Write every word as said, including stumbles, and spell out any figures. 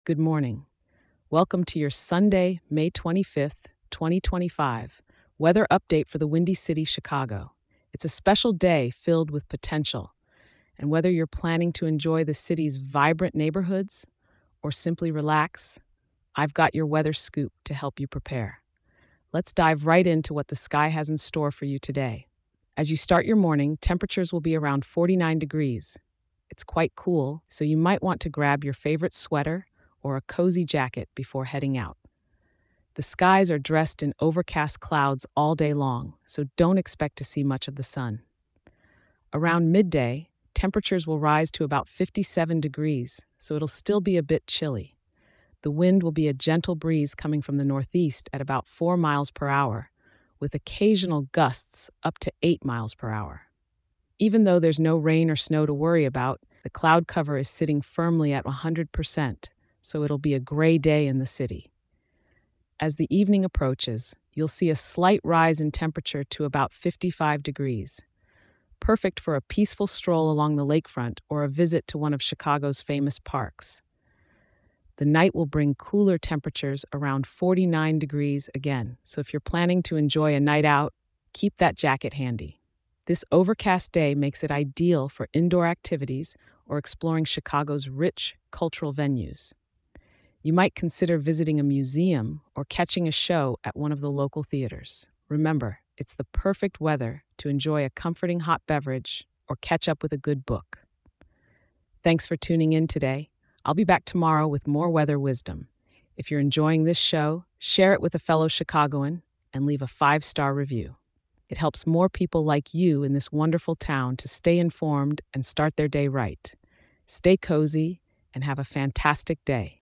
Good morning. Welcome to your Sunday, May twenty-fifth, twenty twenty-five, weather update for the Windy City, Chicago. It's a special day filled with potential, and whether you're planning to enjoy the city's vibrant neighborhoods or simply relax, I've got your weather scoop to help you prepare. Let's dive right into what the sky has in store for you today. As you start your morning, temperatures will be around forty-nine degrees. It's quite cool, so you might want to grab your favorite sweater or a cozy jacket before heading out. The skies are dressed in overcast clouds all day long, so don't expect to see much of the sun. Around midday, temperatures will rise to about fifty-seven degrees, so it'll still be a bit chilly. The wind will be a gentle breeze coming from the northeast at about four miles per hour, with occasional gusts up to eight miles per hour. Even though there's no rain or snow to worry about, the cloud cover is sitting firmly at one hundred percent, so it'll be a gray day in the city. As the evening approaches, you'll see a slight rise in temperature to about fifty-five degrees, perfect for a peaceful stroll along the lakefront or a visit to one of Chicago's famous parks. The night will bring cooler temperatures around forty-nine degrees again, so if you're planning to enjoy a night out, keep that jacket handy. This overcast day makes it ideal for indoor activities or exploring Chicago's rich cultural venues. You might consider visiting a museum or catching a show at one of the local theaters. Remember, it's the perfect weather to enjoy a comforting hot beverage or catch up with a good book. Thanks for tuning in today. I'll be back tomorrow with more weather wisdom. If you're enjoying this show, share it with a fellow Chicagoan and leave a five-star review. It helps more people like you in this wonderful town to stay informed and start their day right. Stay cozy and have a fantastic day.